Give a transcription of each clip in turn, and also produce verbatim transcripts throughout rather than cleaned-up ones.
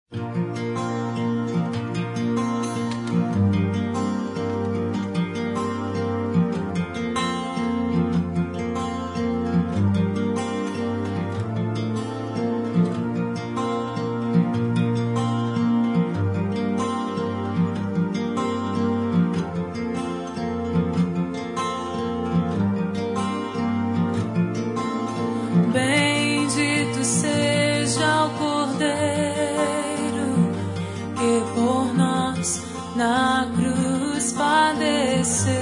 Bendito seja o Cordeiro que por nós na cruz padeceu.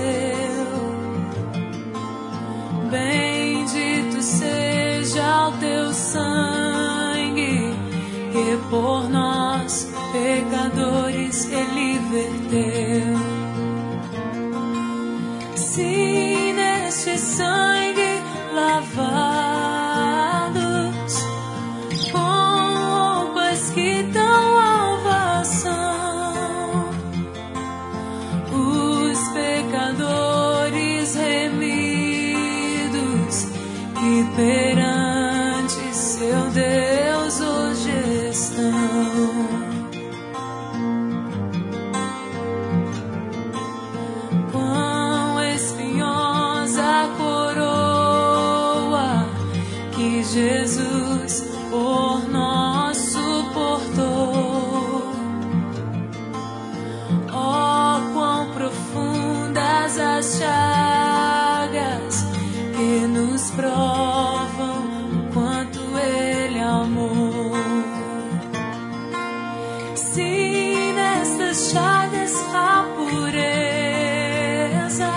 Bendito seja o teu sangue que por nós pecadores ele verteu. Se neste sangue lavado que tão alvas são os pecadores remidos que perante seu Deus hoje estão. Quão espinhosa a coroa que Jesus por nós suportou. Oh, quão profundas as chagas que nos provam o quanto Ele amou. Se nestas chagas há pureza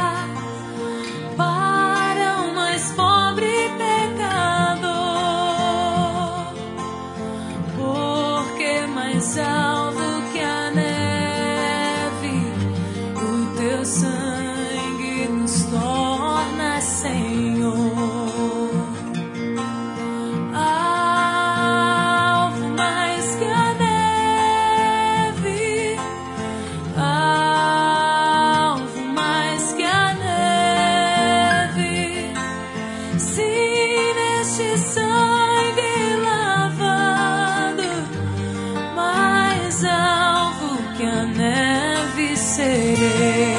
para o mais pobre pecador, mais alvo que a neve, o teu sangue nos torna, Senhor. Alvo mais que a neve, alvo mais que a neve. Se neste sangue lavado, mais alvo que a neve serei.